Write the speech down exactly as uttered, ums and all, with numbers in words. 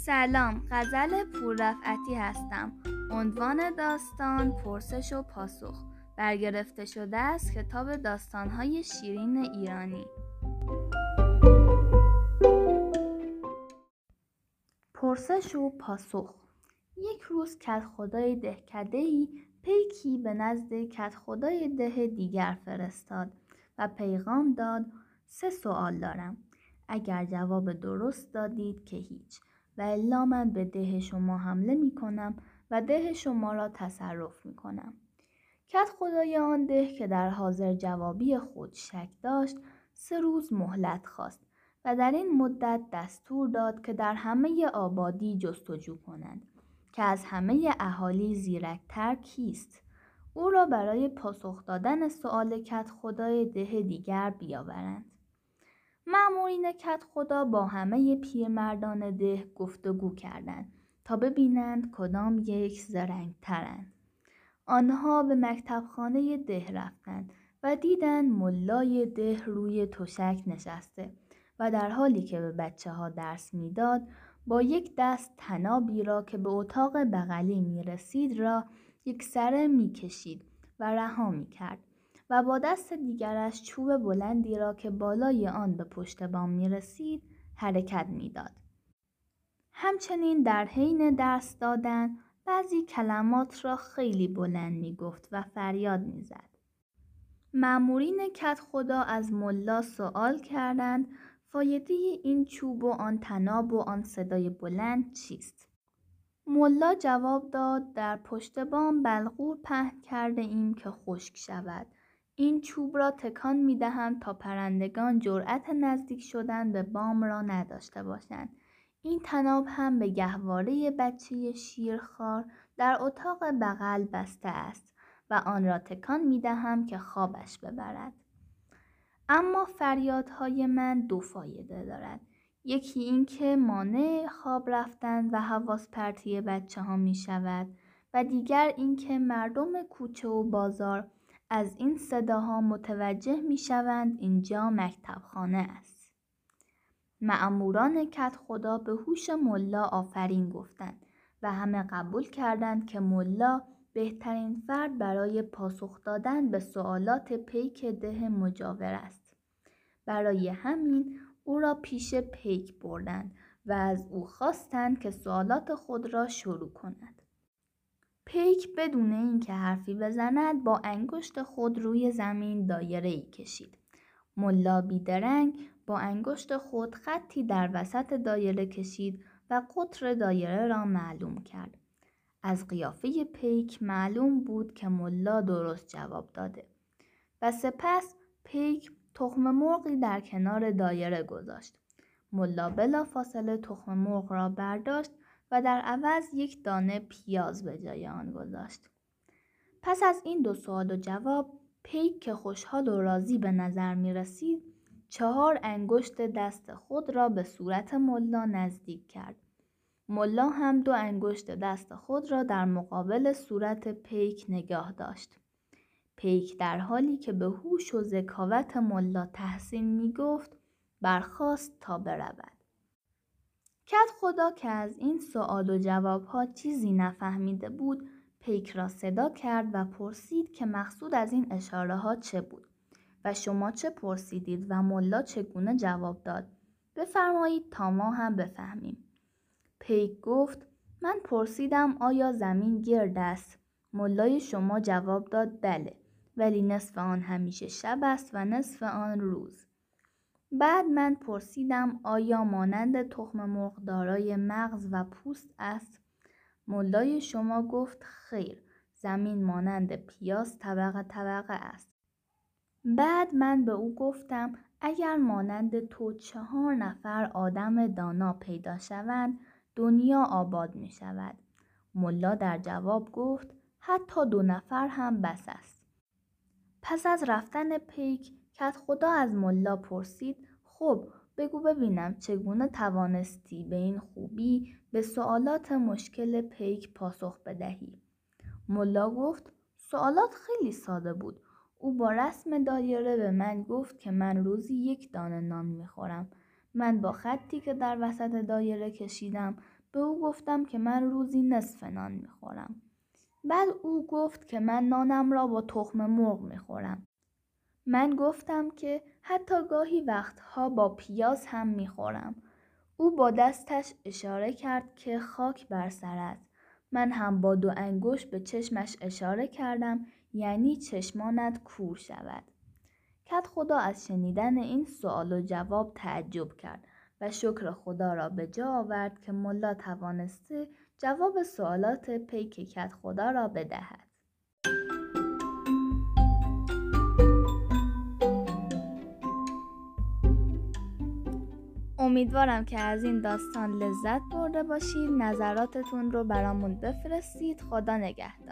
سلام، غزل پوررفعتی هستم. عنوان داستان پرسش و پاسخ، برگرفته شده از کتاب داستان‌های شیرین ایرانی. پرسش و پاسخ. یک روز کدخدای دهکده‌ای پیکی به نزد کدخدای ده دیگر فرستاد و پیغام داد: سه سوال دارم. اگر جواب درست دادید که هیچ، و الا من به ده شما حمله می کنم و ده شما را تصرف می کنم. کدخدای آن ده که در حاضر جوابی خود شک داشت، سه روز مهلت خواست و در این مدت دستور داد که در همه آبادی جستجو کنند که از همه اهالی زیرکتر کیست. او را برای پاسخ دادن سؤال کدخدای ده دیگر بیاورند. مأمورین کدخدا با همه پیرمردان ده گفتگو کردند تا ببینند کدام یک زرنگترند. آنها به مکتبخانه ده رفتند و دیدند ملای ده روی تشک نشسته و در حالی که به بچه ها درس میداد با یک دست طنابی را که به اتاق بغلی می رسید را یک سره می کشید و رها می کرد و با دست دیگرش چوب بلندی را که بالای آن به پشت بام می رسید حرکت می داد. همچنین در حین درس دادن بعضی کلمات را خیلی بلند می گفت و فریاد می زد. مأمورین کدخدا از ملا سوال کردند فایده این چوب و آن طناب و آن صدای بلند چیست؟ ملا جواب داد: در پشت بام بلغور پهن کرده ایم که خشک شود. این چوب را تکان می دهم تا پرندگان جرأت نزدیک شدن به بام را نداشته باشند. این طناب هم به گهواره بچه شیرخوار در اتاق بغل بسته است و آن را تکان می دهم که خوابش ببرد. اما فریادهای من دو فایده دارد. یکی این که مانع خواب رفتن و حواس پرتی بچه ها می شود و دیگر این که مردم کوچه و بازار از این صداها متوجه می شوند اینجا مکتبخانه است. مأموران کدخدا به هوش ملا آفرین گفتند و همه قبول کردند که ملا بهترین فرد برای پاسخ دادن به سوالات پیک ده مجاور است. برای همین او را پیش پیک بردند و از او خواستند که سوالات خود را شروع کند. پیک بدون اینکه حرفی بزند با انگشت خود روی زمین دایره‌ای کشید. ملا بیدرنگ با انگشت خود خطی در وسط دایره کشید و قطر دایره را معلوم کرد. از قیافه پیک معلوم بود که ملا درست جواب داده و سپس پیک تخم مرغی در کنار دایره گذاشت. ملا بلا فاصله تخم مرغ را برداشت و در عوض یک دانه پیاز به جای آن گذاشت. پس از این دو سوال و جواب، پیک که خوشحال و راضی به نظر می رسید، چهار انگشت دست خود را به صورت ملا نزدیک کرد. ملا هم دو انگشت دست خود را در مقابل صورت پیک نگاه داشت. پیک در حالی که به هوش و ذکاوت ملا تحسین می گفت برخاست تا برود. کدخدا که از این سوال و جواب ها چیزی نفهمیده بود پیک را صدا کرد و پرسید که مقصود از این اشاره ها چه بود و شما چه پرسیدید و ملا چگونه جواب داد؟ بفرمایید تا ما هم بفهمیم. پیک گفت: من پرسیدم آیا زمین گرد است؟ ملای شما جواب داد بله، ولی نصف آن همیشه شب است و نصف آن روز. بعد من پرسیدم آیا مانند تخم مرغ دارای مغز و پوست است؟ ملای شما گفت خیر، زمین مانند پیاز طبقه طبقه است. بعد من به او گفتم اگر مانند تو چهار نفر آدم دانا پیدا شوند دنیا آباد می شود. ملا در جواب گفت حتی دو نفر هم بس است. پس از رفتن پیک کدخدا از ملا پرسید خب بگو ببینم چگونه توانستی به این خوبی به سوالات مشکل پیک پاسخ بدهی؟ ملا گفت سوالات خیلی ساده بود. او با رسم دایره به من گفت که من روزی یک دانه نان میخورم. من با خطی که در وسط دایره کشیدم به او گفتم که من روزی نصف نان میخورم. بعد او گفت که من نانم را با تخم مرغ میخورم. من گفتم که حتی گاهی وقتها با پیاز هم میخورم. او با دستش اشاره کرد که خاک بر سرت. من هم با دو انگشت به چشمش اشاره کردم، یعنی چشمانت کور شود. کدخدا از شنیدن این سوال و جواب تعجب کرد و شکر خدا را به جا آورد که ملا توانسته جواب سوالات پیک کدخدا را بدهد. امیدوارم که از این داستان لذت برده باشید. نظراتتون رو برامون بفرستید. خدا نگهدار.